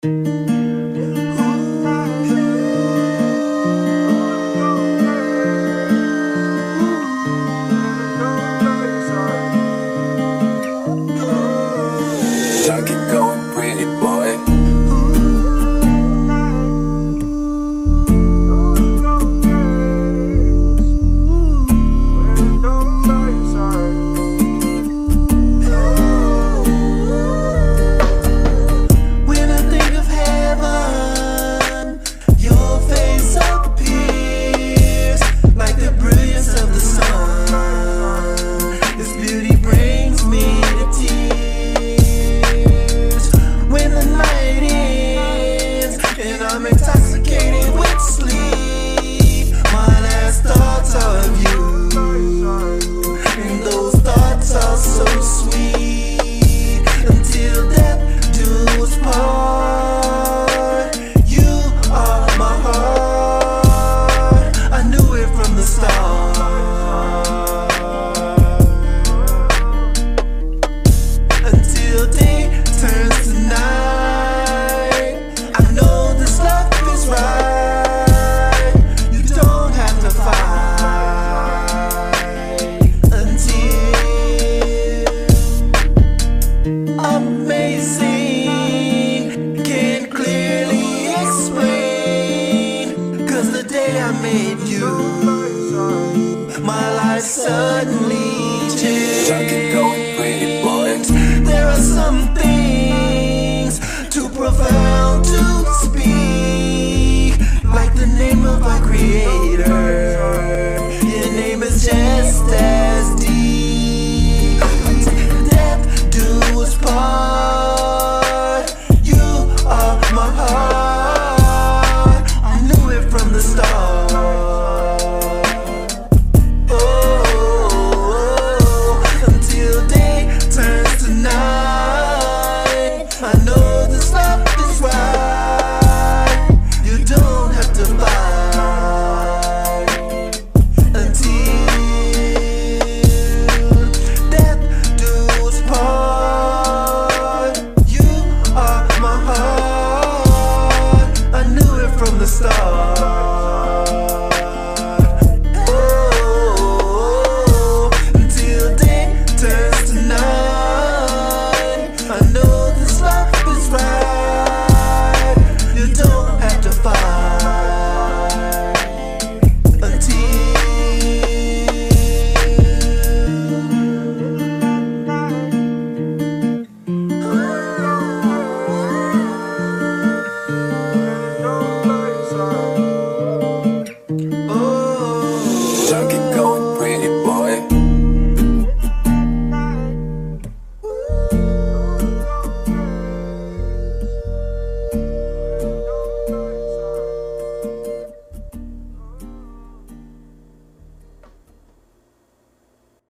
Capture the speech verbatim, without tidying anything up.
Like it going pretty boy. When I think of heaven, your face appears like the brilliance of the sun. Its beauty brings me to tears. When the night ends and I'm intoxicated with sleep, my last thoughts are of you, and those thoughts are so sweet. Until death do us part, you are my heart. I knew it from the start. Until day turns to night, I know this love is right. You don't have to fight until amazing, can't clearly explain. Cause the day I made you, my life suddenly Like it going pretty boy. changed. There are some things too profound to speak, like the name of our creator.